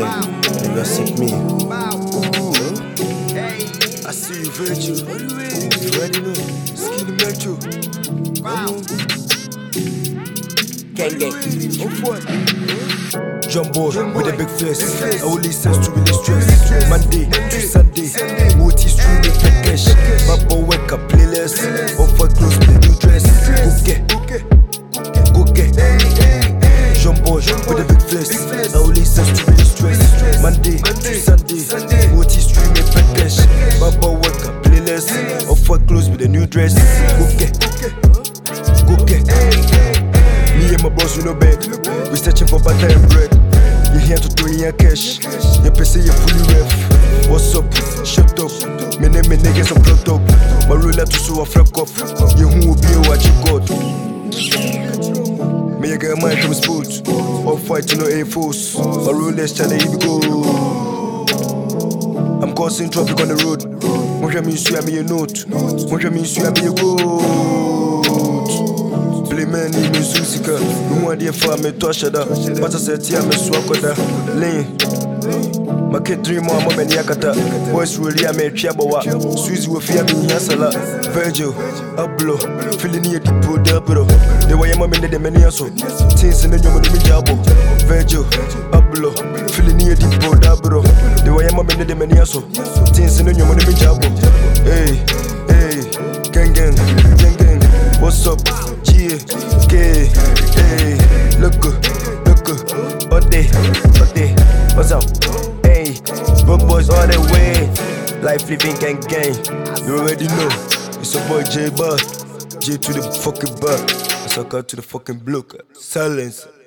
Italy, and you seek me. I see you, Virgil. You already know. Skinny Metro. Gang gang. Jumbo with a big face. I will listen to really stress. Monday to Sunday. Multi stream with cash. Babo wake up playlist. Offer clothes with a new dress. Go get. Jumbo with a big face. I will listen to really stress. Monday to Sunday. Multi stream with cash. Babo wake up playlist. Offer clothes with a new dress. Go get. Me and my boss, we no bed. We searching for butter and bread. You here to throw in your cash. You pay say you fully ref. What's up? Shut up. Me name me niggas I'm plucked up. My ruler to so I frack off. You who will be a watch you God. Me a get mine from sports. All fight to no air force. My rulers tell you go. I'm causing traffic on the road. What you mean you me a note? What you mean you me a goat? Play man in musica. No one there for me to shada. But I said yeah me swakoda. Lean. My kid dream on my yakata. Boys really a me chiabawa. Suzy will fear me yasala. Virgil, Ablo, feeling near the pro del bro. The way I'm in the meniaso. Things in the young me jabo. Virgil, Ablo, feeling near the pro del bro. The way I'm in the meniaso. Things in the young me jabo. Hey, gang gang. What's up? G, K, hey, look good, all day, what's up? Hey, broke boys all the way, life living gang gang, you already know, it's your boy J Bud, J to the fucking butt, I suck out to the fucking block, silence.